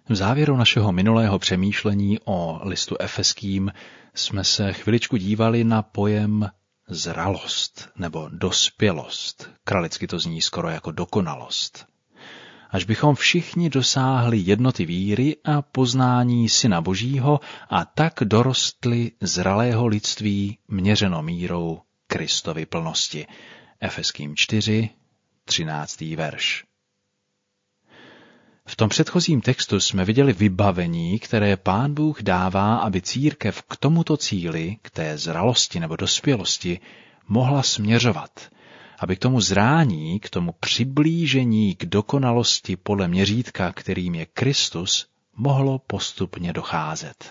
V závěru našeho minulého přemýšlení o listu Efeským jsme se chviličku dívali na pojem zralost nebo dospělost. Kralicky to zní skoro jako dokonalost. Až bychom všichni dosáhli jednoty víry a poznání Syna Božího a tak dorostli zralého lidství měřeno mírou Kristovy plnosti. Efeským 4, 13. verš. V tom předchozím textu jsme viděli vybavení, které Pán Bůh dává, aby církev k tomuto cíli, k té zralosti nebo dospělosti, mohla směřovat, aby k tomu zrání, k tomu přiblížení k dokonalosti podle měřítka, kterým je Kristus, mohlo postupně docházet.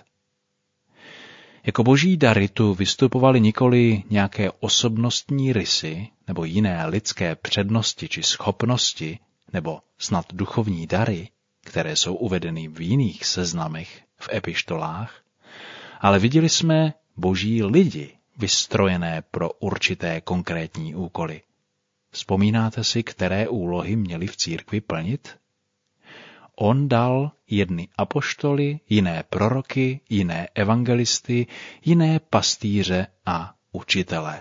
Jako boží dary tu vystupovaly nikoli nějaké osobnostní rysy nebo jiné lidské přednosti či schopnosti, nebo snad duchovní dary, které jsou uvedeny v jiných seznamech v epištolách, ale viděli jsme boží lidi vystrojené pro určité konkrétní úkoly. Vzpomínáte si, které úlohy měli v církvi plnit? On dal jedny apoštoly, jiné proroky, jiné evangelisty, jiné pastýře a učitele.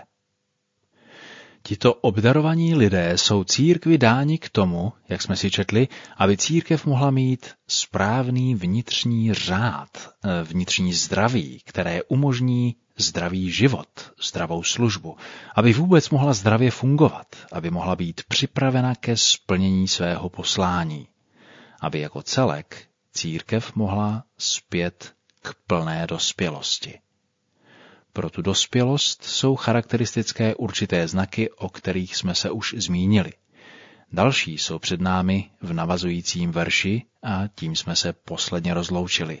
Tito obdarovaní lidé jsou církvi dáni k tomu, jak jsme si četli, aby církev mohla mít správný vnitřní řád, vnitřní zdraví, které umožní zdravý život, zdravou službu, aby vůbec mohla zdravě fungovat, aby mohla být připravena ke splnění svého poslání, aby jako celek církev mohla zpět k plné dospělosti. Pro tu dospělost jsou charakteristické určité znaky, o kterých jsme se už zmínili. Další jsou před námi v navazujícím verši a tím jsme se posledně rozloučili.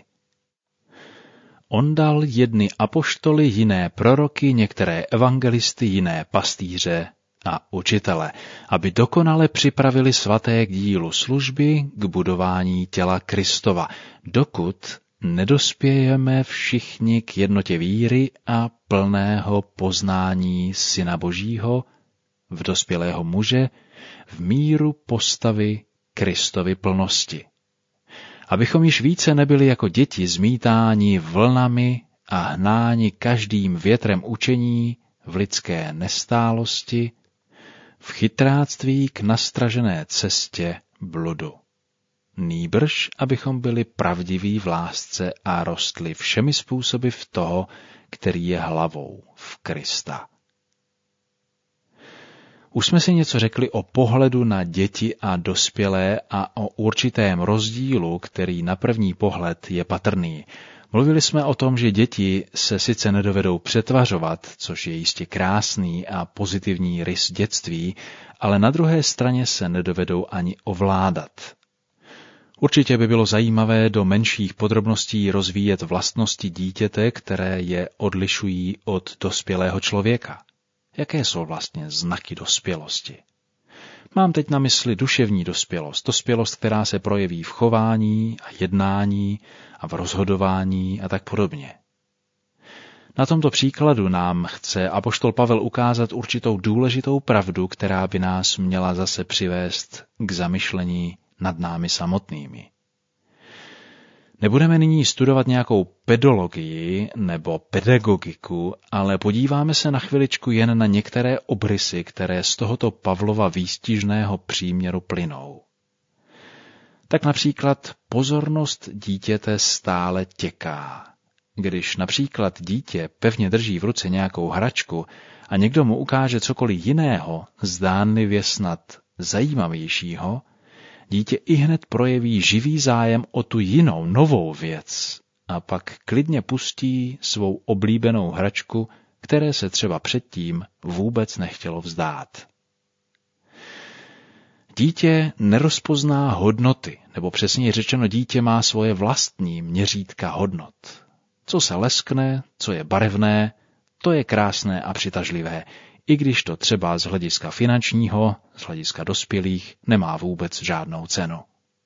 On dal jedny apoštoly, jiné proroky, některé evangelisty, jiné pastýře a učitele, aby dokonale připravili svaté k dílu služby, k budování těla Kristova, dokud nedospějeme všichni k jednotě víry a plného poznání Syna Božího, v dospělého muže, v míru postavy Kristovy plnosti. Abychom již více nebyli jako děti zmítáni vlnami a hnáni každým větrem učení v lidské nestálosti, v chytráctví k nastražené cestě bludu. Nýbrž, abychom byli pravdiví v lásce a rostli všemi způsoby v toho, který je hlavou, v Krista. Už jsme si něco řekli o pohledu na děti a dospělé a o určitém rozdílu, který na první pohled je patrný. Mluvili jsme o tom, že děti se sice nedovedou přetvařovat, což je jistě krásný a pozitivní rys dětství, ale na druhé straně se nedovedou ani ovládat. Určitě by bylo zajímavé do menších podrobností rozvíjet vlastnosti dítěte, které je odlišují od dospělého člověka. Jaké jsou vlastně znaky dospělosti? Mám teď na mysli duševní dospělost, která se projeví v chování a jednání a v rozhodování a tak podobně. Na tomto příkladu nám chce apoštol Pavel ukázat určitou důležitou pravdu, která by nás měla zase přivést k zamyšlení nad námi samotnými. Nebudeme nyní studovat nějakou pedologii nebo pedagogiku, ale podíváme se na chviličku jen na některé obrysy, které z tohoto Pavlova výstižného příměru plynou. Tak například pozornost dítěte stále těká. Když například dítě pevně drží v ruce nějakou hračku a někdo mu ukáže cokoliv jiného, zdánlivě snad zajímavějšího, dítě ihned projeví živý zájem o tu jinou, novou věc a pak klidně pustí svou oblíbenou hračku, které se třeba předtím vůbec nechtělo vzdát. Dítě nerozpozná hodnoty, nebo přesněji řečeno, dítě má svoje vlastní měřítka hodnot. Co se leskne, co je barevné, to je krásné a přitažlivé, i když to třeba z hlediska finančního, z hlediska dospělých, nemá vůbec žádnou cenu.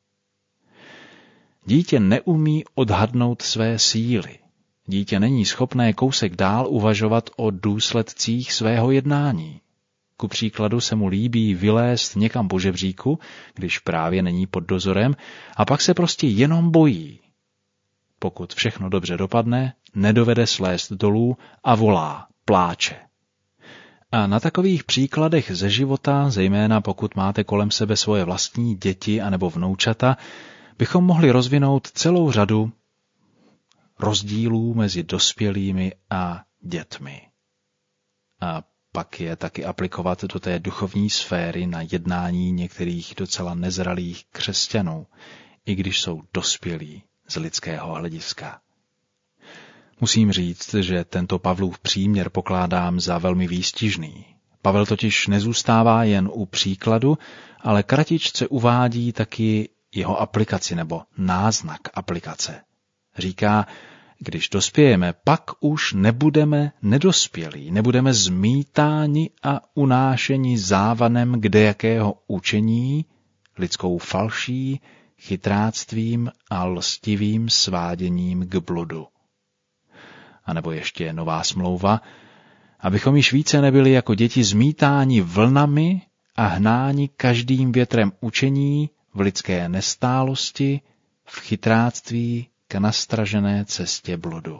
Dítě neumí odhadnout své síly. Dítě není schopné kousek dál uvažovat o důsledcích svého jednání. Ku příkladu se mu líbí vylézt někam po žebříku, když právě není pod dozorem, a pak se prostě jenom bojí. Pokud všechno dobře dopadne, nedovede slézt dolů a volá, pláče. A na takových příkladech ze života, zejména pokud máte kolem sebe svoje vlastní děti anebo vnoučata, bychom mohli rozvinout celou řadu rozdílů mezi dospělými a dětmi. A pak je taky aplikovat do té duchovní sféry na jednání některých docela nezralých křesťanů, i když jsou dospělí z lidského hlediska. Musím říct, že tento Pavlův příměr pokládám za velmi výstižný. Pavel totiž nezůstává jen u příkladu, ale kratičce uvádí taky jeho aplikaci nebo náznak aplikace. Říká, když dospějeme, pak už nebudeme nedospělí, nebudeme zmítáni a unášeni závanem kdejakého učení, lidskou falší, chytráctvím a lstivým sváděním k bludu. A nebo ještě nová smlouva, abychom již více nebyli jako děti zmítáni vlnami a hnáni každým větrem učení v lidské nestálosti, v chytráctví k nastražené cestě bludu.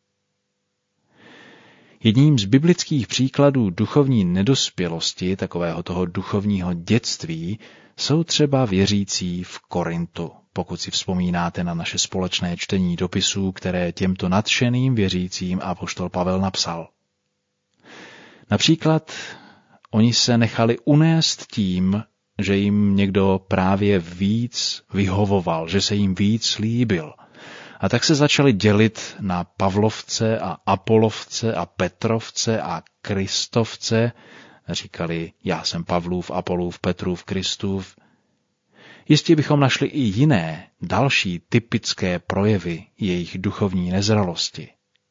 Jedním z biblických příkladů duchovní nedospělosti, takového toho duchovního dětství, jsou třeba věřící v Korintu, pokud si vzpomínáte na naše společné čtení dopisů, které těmto nadšeným věřícím apoštol Pavel napsal. Například oni se nechali unést tím, že jim někdo právě víc vyhovoval, že se jim víc líbil. A tak se začali dělit na Pavlovce a Apolovce a Petrovce a Kristovce. Říkali, já jsem Pavlův, Apolův, Petrův, Kristův. Jistě bychom našli i jiné, další typické projevy jejich duchovní nezralosti.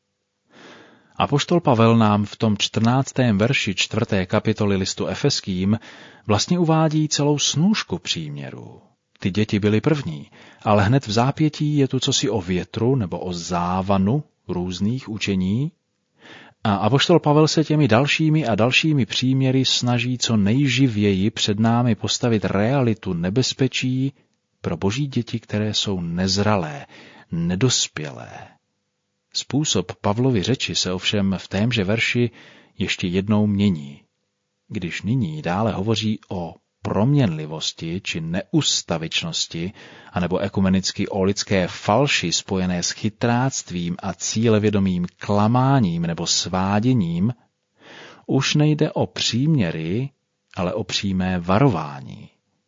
Apoštol Pavel nám v tom 14. verši 4. kapitoly listu Efeským vlastně uvádí celou snůšku příměrů. Ty děti byly první, ale hned v zápětí je tu cosi o větru nebo o závanu různých učení. A apoštol Pavel se těmi dalšími a dalšími příměry snaží co nejživěji před námi postavit realitu nebezpečí pro boží děti, které jsou nezralé, nedospělé. Způsob Pavlovy řeči se ovšem v témže verši ještě jednou mění. Když nyní dále hovoří o proměnlivosti či neustavičnosti, anebo ekumenicky o lidské falši spojené s chytráctvím a cílevědomým klamáním nebo sváděním, už nejde o příměry, ale o přímé varování.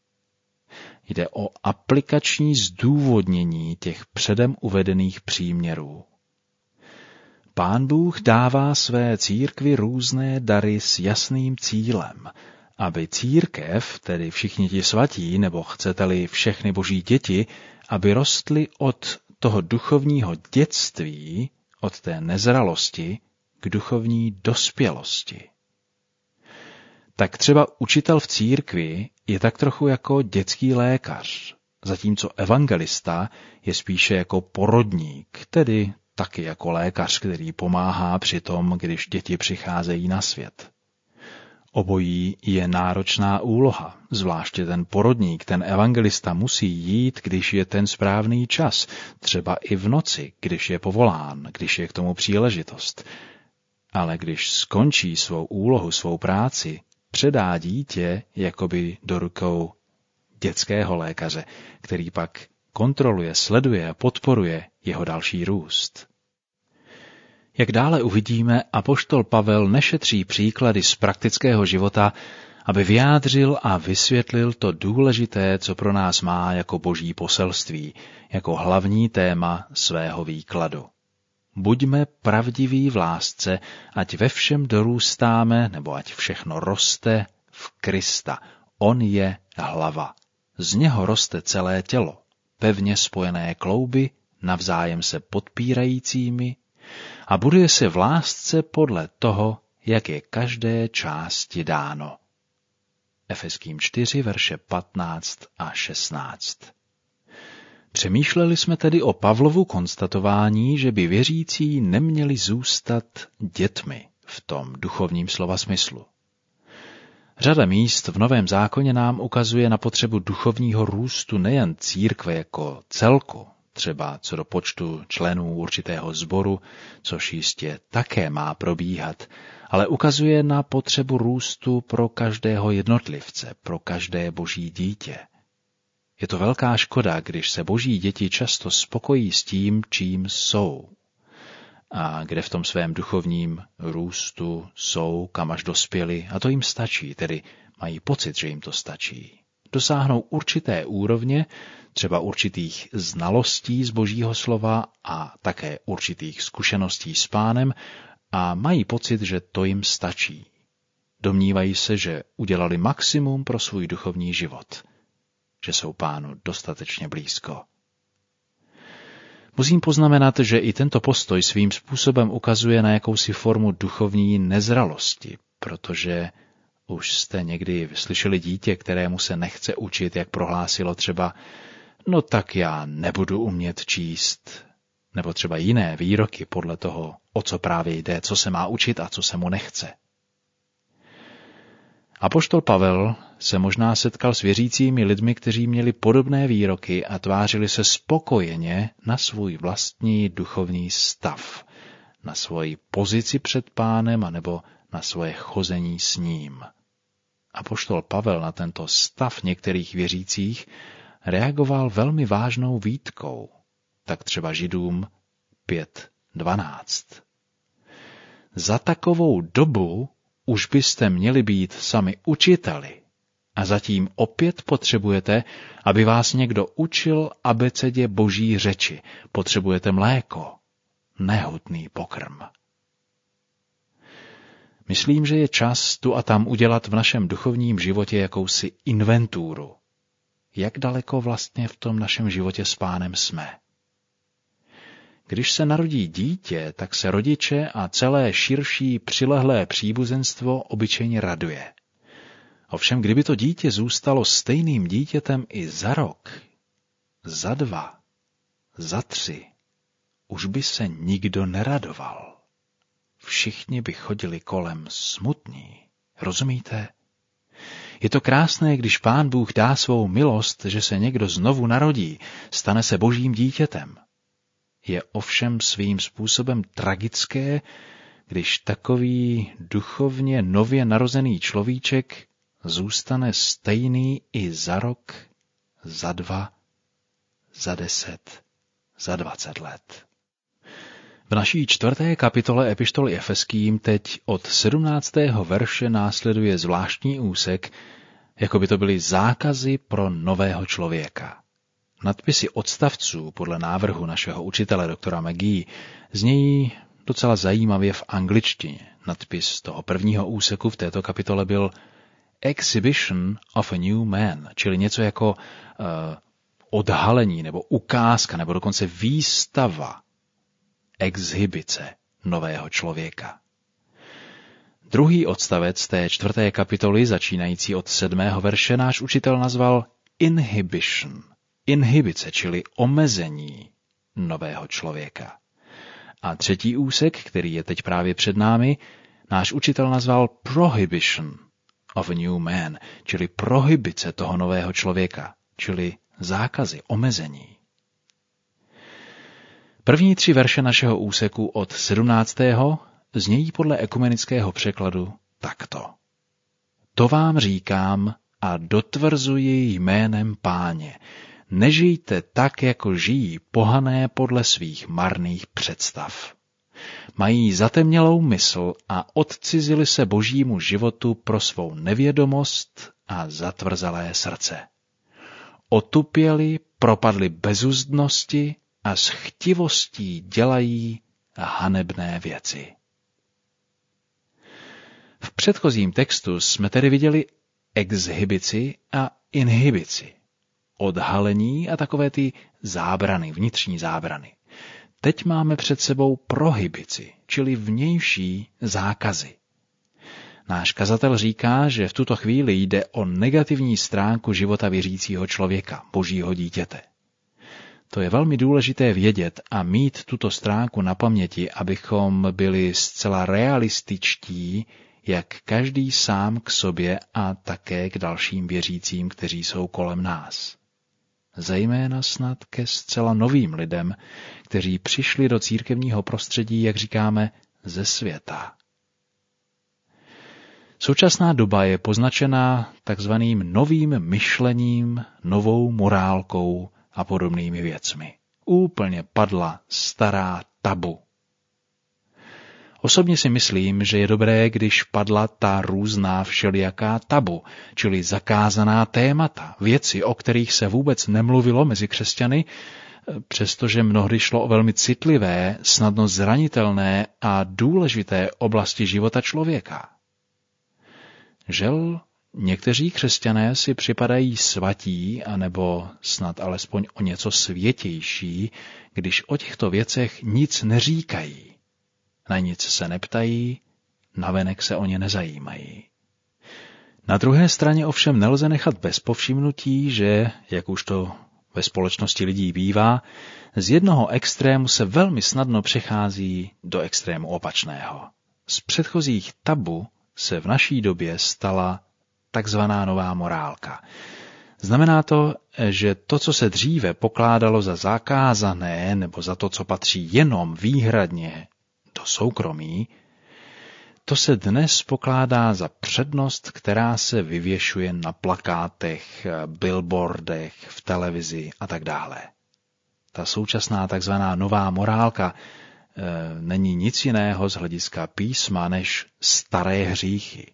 Jde o aplikační zdůvodnění těch předem uvedených příměrů. Pán Bůh dává své církvi různé dary s jasným cílem, aby církev, tedy všichni ti svatí, nebo chcete-li všechny boží děti, aby rostly od toho duchovního dětství, od té nezralosti, k duchovní dospělosti. Tak třeba učitel v církvi je tak trochu jako dětský lékař, zatímco evangelista je spíše jako porodník, tedy taky jako lékař, který pomáhá při tom, když děti přicházejí na svět. Obojí je náročná úloha, zvláště ten porodník, ten evangelista musí jít, když je ten správný čas, třeba i v noci, když je povolán, když je k tomu příležitost. Ale když skončí svou úlohu, svou práci, předá dítě jakoby do rukou dětského lékaře, který pak kontroluje, sleduje a podporuje jeho další růst. Jak dále uvidíme, apoštol Pavel nešetří příklady z praktického života, aby vyjádřil a vysvětlil to důležité, co pro nás má jako boží poselství, jako hlavní téma svého výkladu. Buďme pravdiví v lásce, ať ve všem dorůstáme, nebo ať všechno roste v Krista. On je hlava. Z něho roste celé tělo, pevně spojené klouby, navzájem se podpírajícími, a buduje se v lásce podle toho, jak je každé části dáno. Efeským 4, verše 15 a 16. Přemýšleli jsme tedy o Pavlovu konstatování, že by věřící neměli zůstat dětmi v tom duchovním slova smyslu. Řada míst v Novém zákoně nám ukazuje na potřebu duchovního růstu nejen církve jako celku, třeba co do počtu členů určitého sboru, což jistě také má probíhat, ale ukazuje na potřebu růstu pro každého jednotlivce, pro každé boží dítě. Je to velká škoda, když se boží děti často spokojí s tím, čím jsou. A kde v tom svém duchovním růstu jsou, kam až dospěli, a to jim stačí, tedy mají pocit, že jim to stačí. Dosáhnou určité úrovně, třeba určitých znalostí z božího slova a také určitých zkušeností s Pánem a mají pocit, že to jim stačí. Domnívají se, že udělali maximum pro svůj duchovní život, že jsou Pánu dostatečně blízko. Musím poznamenat, že i tento postoj svým způsobem ukazuje na jakousi formu duchovní nezralosti, protože už jste někdy slyšeli dítě, kterému se nechce učit, jak prohlásilo třeba, no tak já nebudu umět číst, nebo třeba jiné výroky podle toho, o co právě jde, co se má učit a co se mu nechce. Apoštol Pavel se možná setkal s věřícími lidmi, kteří měli podobné výroky a tvářili se spokojeně na svůj vlastní duchovní stav, na svoji pozici před Pánem anebo na svoje chození s ním. Apoštol Pavel na tento stav některých věřících reagoval velmi vážnou výtkou, tak třeba Židům 5:12. Za takovou dobu už byste měli být sami učiteli a zatím opět potřebujete, aby vás někdo učil abecedě boží řeči. Potřebujete mléko, nehutný pokrm. Myslím, že je čas tu a tam udělat v našem duchovním životě jakousi inventuru. Jak daleko vlastně v tom našem životě s Pánem jsme? Když se narodí dítě, tak se rodiče a celé širší přilehlé příbuzenstvo obyčejně raduje. Ovšem, kdyby to dítě zůstalo stejným dítětem i za rok, za 2, za 3, už by se nikdo neradoval. Všichni by chodili kolem smutní. Rozumíte? Je to krásné, když Pán Bůh dá svou milost, že se někdo znovu narodí, stane se božím dítětem. Je ovšem svým způsobem tragické, když takový duchovně nově narozený človíček zůstane stejný i za rok, za 2, za 10, za 20 let. V naší 4. kapitole epištoly Efeským teď od 17. verše následuje zvláštní úsek, jako by to byly zákazy pro nového člověka. Nadpisy odstavců podle návrhu našeho učitele doktora McGee znějí docela zajímavě v angličtině. Nadpis toho prvního úseku v této kapitole byl Exhibition of a New Man, čili něco jako odhalení nebo ukázka nebo dokonce výstava, exhibice nového člověka. Druhý odstavec té 4. kapitoly, začínající od 7. verše, náš učitel nazval Inhibition. Inhibice, čili omezení nového člověka. A třetí úsek, který je teď právě před námi, náš učitel nazval Prohibition of a New Man, čili prohibice toho nového člověka, čili zákazy, omezení. První 3 verše našeho úseku od 17. znějí podle ekumenického překladu takto. To vám říkám a dotvrzuji jménem Páně. Nežijte tak, jako žijí pohané podle svých marných představ. Mají zatemnělou mysl a odcizili se božímu životu pro svou nevědomost a zatvrzalé srdce. Otupěli, propadli bezuzdnosti a s chtivostí dělají hanebné věci. V předchozím textu jsme tedy viděli exhibici a inhibici. Odhalení a takové ty zábrany, vnitřní zábrany. Teď máme před sebou prohibici, čili vnější zákazy. Náš kazatel říká, že v tuto chvíli jde o negativní stránku života věřícího člověka, božího dítěte. To je velmi důležité vědět a mít tuto stránku na paměti, abychom byli zcela realističtí, jak každý sám k sobě a také k dalším věřícím, kteří jsou kolem nás. Zejména snad ke zcela novým lidem, kteří přišli do církevního prostředí, jak říkáme, ze světa. Současná doba je poznačená takzvaným novým myšlením, novou morálkou a podobnými věcmi. Úplně padla stará tabu. Osobně si myslím, že je dobré, když padla ta různá všelijaká tabu, čili zakázaná témata, věci, o kterých se vůbec nemluvilo mezi křesťany, přestože mnohdy šlo o velmi citlivé, snadno zranitelné a důležité oblasti života člověka. Žel, někteří křesťané si připadají svatí, anebo snad alespoň o něco světější, když o těchto věcech nic neříkají. Na nic se neptají, navenek se o ně nezajímají. Na druhé straně ovšem nelze nechat bez povšimnutí, že, jak už to ve společnosti lidí bývá, z jednoho extrému se velmi snadno přechází do extrému opačného. Z předchozích tabu se v naší době stala takzvaná nová morálka. Znamená to, že to, co se dříve pokládalo za zakázané nebo za to, co patří jenom výhradně do soukromí, to se dnes pokládá za přednost, která se vyvěšuje na plakátech, billboardech, v televizi a tak dále. Ta současná takzvaná nová morálka není nic jiného z hlediska písma než staré hříchy.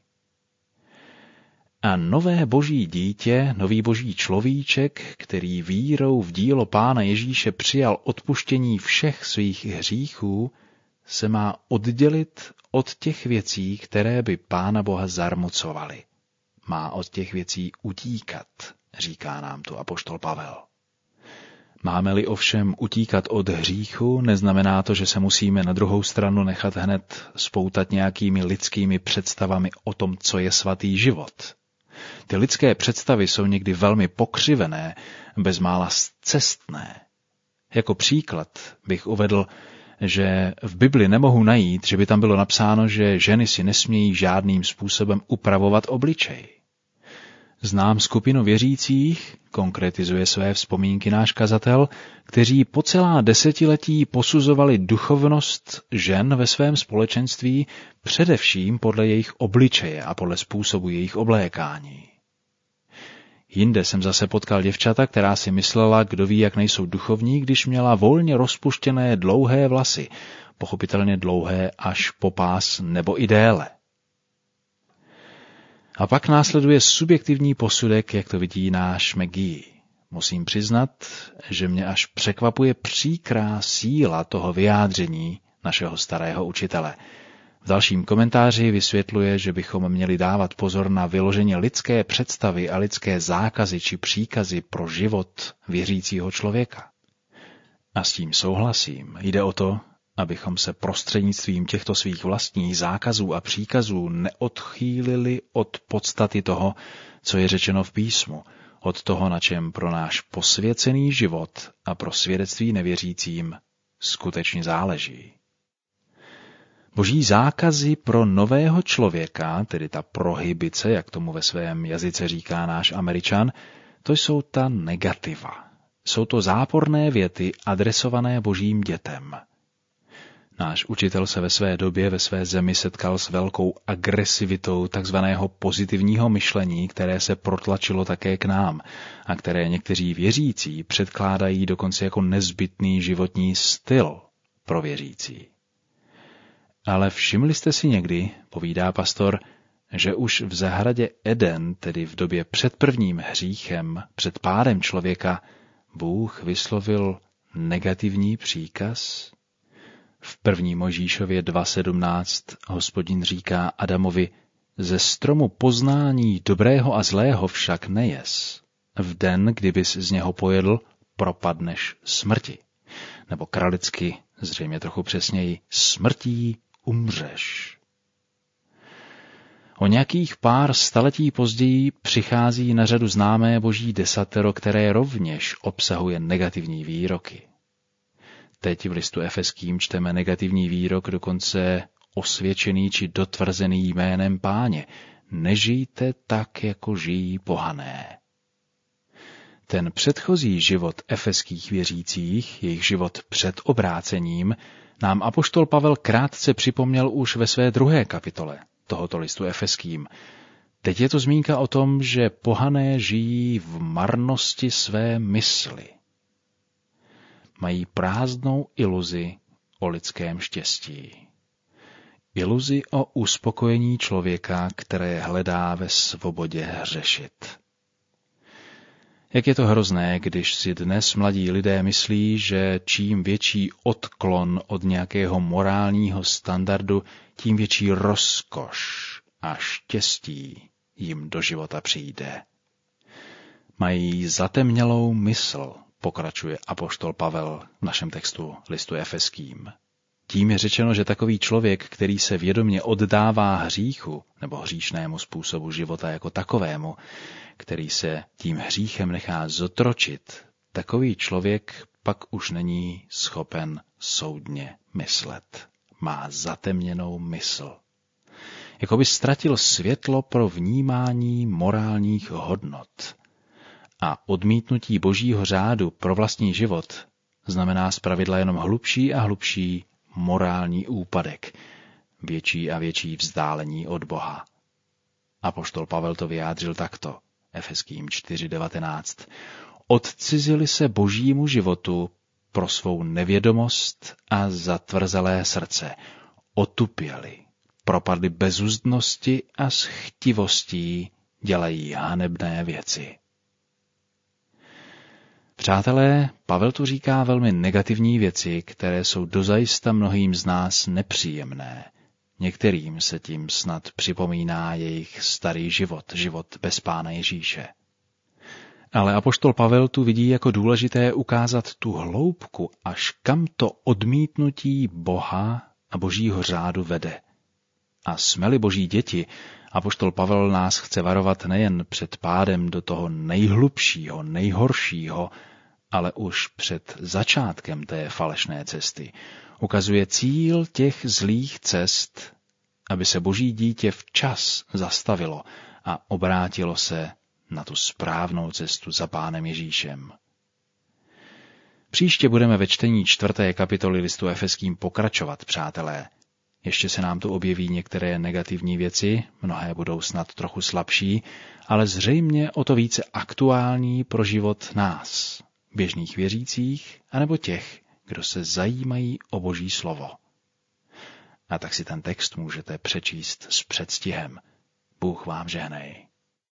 A nové boží dítě, nový boží človíček, který vírou v dílo Pána Ježíše přijal odpuštění všech svých hříchů, se má oddělit od těch věcí, které by Pána Boha zarmucovaly. Má od těch věcí utíkat, říká nám tu apoštol Pavel. Máme-li ovšem utíkat od hříchu, neznamená to, že se musíme na druhou stranu nechat hned spoutat nějakými lidskými představami o tom, co je svatý život. Ty lidské představy jsou někdy velmi pokřivené, bezmála scestné. Jako příklad bych uvedl, že v Bibli nemohu najít, že by tam bylo napsáno, že ženy si nesmějí žádným způsobem upravovat obličej. Znám skupinu věřících, konkretizuje své vzpomínky náš kazatel, kteří po celá desetiletí posuzovali duchovnost žen ve svém společenství především podle jejich obličeje a podle způsobu jejich oblékání. Jinde jsem zase potkal děvčata, která si myslela, kdo ví, jak nejsou duchovní, když měla volně rozpuštěné dlouhé vlasy, pochopitelně dlouhé až po pás nebo i déle. A pak následuje subjektivní posudek, jak to vidí náš McGee. Musím přiznat, že mě až překvapuje příkrá síla toho vyjádření našeho starého učitele. V dalším komentáři vysvětluje, že bychom měli dávat pozor na vyloženě lidské představy a lidské zákazy či příkazy pro život věřícího člověka. A s tím souhlasím. Jde o to, abychom se prostřednictvím těchto svých vlastních zákazů a příkazů neodchýlili od podstaty toho, co je řečeno v písmu, od toho, na čem pro náš posvěcený život a pro svědectví nevěřícím skutečně záleží. Boží zákazy pro nového člověka, tedy ta prohibice, jak tomu ve svém jazyce říká náš Američan, to jsou ta negativa. Jsou to záporné věty adresované božím dětem. Náš učitel se ve své době, ve své zemi setkal s velkou agresivitou takzvaného pozitivního myšlení, které se protlačilo také k nám a které někteří věřící předkládají dokonce jako nezbytný životní styl pro věřící. Ale všimli jste si někdy, povídá pastor, že už v zahradě Eden, tedy v době před prvním hříchem, před pádem člověka, Bůh vyslovil negativní příkaz? V 1. Mojžíšově 2.17 Hospodin říká Adamovi, ze stromu poznání dobrého a zlého však nejes. V den, kdybys z něho pojedl, propadneš smrti. Nebo kralicky, zřejmě trochu přesněji, smrtí umřeš. O nějakých pár staletí později přichází na řadu známé boží desatero, které rovněž obsahuje negativní výroky. Teď v listu Efeským čteme negativní výrok dokonce osvědčený či dotvrzený jménem Páně. Nežijte tak, jako žijí pohané. Ten předchozí život efeských věřících, jejich život před obrácením, nám apoštol Pavel krátce připomněl už ve své 2. kapitole tohoto listu efeským. Teď je to zmínka o tom, že pohané žijí v marnosti své mysli. Mají prázdnou iluzi o lidském štěstí. Iluzi o uspokojení člověka, které hledá ve svobodě hřešit. Jak je to hrozné, když si dnes mladí lidé myslí, že čím větší odklon od nějakého morálního standardu, tím větší rozkoš a štěstí jim do života přijde. Mají zatemnělou mysl, pokračuje apoštol Pavel v našem textu listu efeským. Tím je řečeno, že takový člověk, který se vědomě oddává hříchu nebo hříšnému způsobu života jako takovému, který se tím hříchem nechá zotročit, takový člověk pak už není schopen soudně myslet. Má zatemněnou mysl. Jakoby ztratil světlo pro vnímání morálních hodnot. A odmítnutí božího řádu pro vlastní život znamená zpravidla jenom hlubší a hlubší morální úpadek, větší a větší vzdálení od Boha. Apoštol Pavel to vyjádřil takto, Efeským 4:19. Odcizili se božímu životu pro svou nevědomost a zatvrzelé srdce, otupěli, propadli bezuzdnosti a s chtivostí dělají hanebné věci. Přátelé, Pavel tu říká velmi negativní věci, které jsou dozajista mnohým z nás nepříjemné. Některým se tím snad připomíná jejich starý život bez Pána Ježíše. Ale apoštol Pavel tu vidí jako důležité ukázat tu hloubku, až kam to odmítnutí Boha a božího řádu vede. A jsme-li boží děti, apoštol Pavel nás chce varovat nejen před pádem do toho nejhlubšího, nejhoršího, ale už před začátkem té falešné cesty. Ukazuje cíl těch zlých cest, aby se boží dítě včas zastavilo a obrátilo se na tu správnou cestu za Pánem Ježíšem. Příště budeme ve čtení 4. kapitoly listu efeským pokračovat, přátelé. Ještě se nám tu objeví některé negativní věci, mnohé budou snad trochu slabší, ale zřejmě o to více aktuální pro život nás, běžných věřících, anebo těch, kdo se zajímají o Boží slovo. A tak si ten text můžete přečíst s předstihem. Bůh vám žehnej.